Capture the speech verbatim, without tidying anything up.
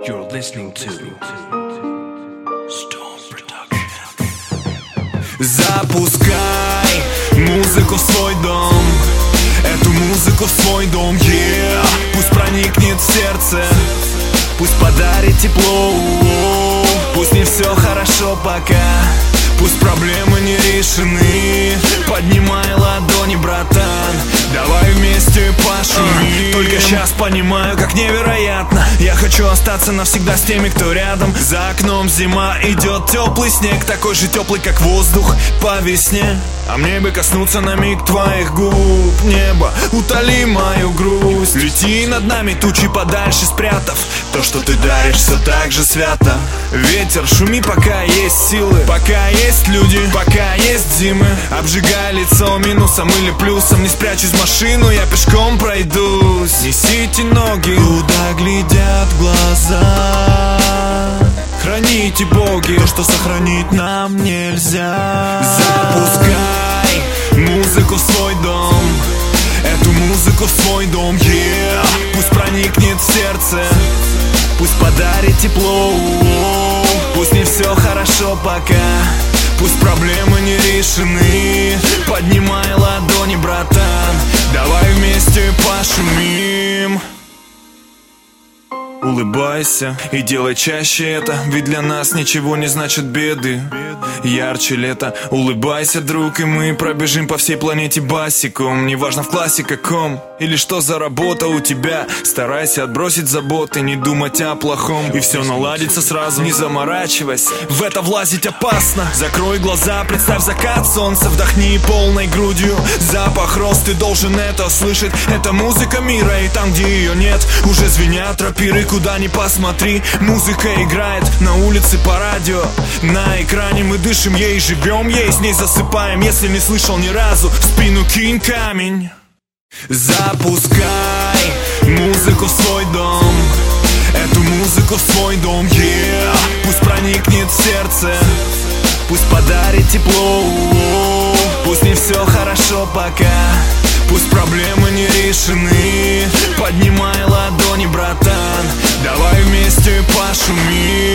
You're listening to Storm Production. Запускай музыку в свой дом, эту музыку в свой дом, yeah. Пусть проникнет в сердце, пусть подарит тепло, пусть не все хорошо пока, пусть проблемы не решены. Поднимай ладони, братан, давай вместе пошумим. Только сейчас понимаю, как невероятно. Я хочу остаться навсегда с теми, кто рядом. За окном зима, идет теплый снег, такой же теплый, как воздух по весне. А мне бы коснуться на миг твоих губ. Небо, утоли мою грусть. Лети над нами, тучи подальше спрятав то, что ты даришь, все так же свято. Ветер, шуми, пока есть силы, пока есть люди, пока есть зимы. Обжигай лицо минусом или плюсом, не спрячусь в машину, я пешком пройдусь. Несите ноги, куда глядят глаза. Храните боги то, что сохранить нам нельзя. Запускай музыку в свой дом, эту музыку в свой дом, yeah. Пусть проникнет в сердце, пусть подарит тепло, пусть не все хорошо пока, пусть проблемы не решены. Поднимай ладони, братан, давай вместе пошумим. Улыбайся и делай чаще это, ведь для нас ничего не значит беды. Ярче лето, улыбайся, друг, и мы пробежим по всей планете басиком. Неважно в классе каком, или что за работа у тебя. Старайся отбросить заботы, не думать о плохом, и все наладится сразу, не заморачивайся. В это влазить опасно. Закрой глаза, представь закат солнца, вдохни полной грудью запах роз, ты должен это слышать. Это музыка мира, и там, где ее нет, уже звенят рапиры. Куда ни посмотри, музыка играет на улице по радио. На экране мы дышим ей, живем ей, с ней засыпаем. Если не слышал ни разу, в спину кинь камень. Запускай музыку в свой дом, эту музыку в свой дом, yeah. Пусть проникнет в сердце, пусть подарит тепло, пусть не все хорошо пока, пусть проблемы не решены. Поднимай ладони, братан, давай вместе пошумим.